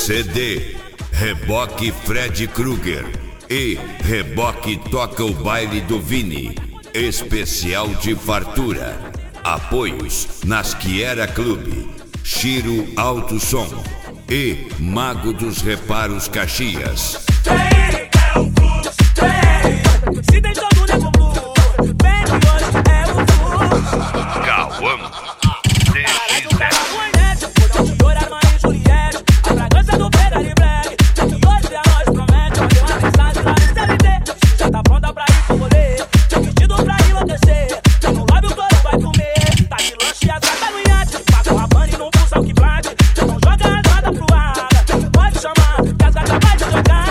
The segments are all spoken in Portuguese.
CD, Reboque Fred Krueger e Reboque Toca o Baile do Vini, especial de fartura. Apoios Nasquiera Clube, Chiro Alto Som e Mago dos Reparos Caxias. Se tem todo nego blue, vem que hoje é o blue. Cauã Caralho, o cara conhece, por onde olhar Maria e Juliette, a fragrância do Ferrari Black, que hoje a nós promete, mandei uma mensagem lá no CLT, já tá pronta pra ir pro rolê, tem vestido pra enlouquecer, no lábio todo vai comer, tá de lanche e as gatas no iate, passa uma pane e não pulsa o que bate, não joga as nada pro ar, pode chamar, que as gatas vai te jogar.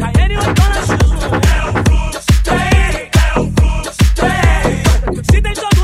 Se tem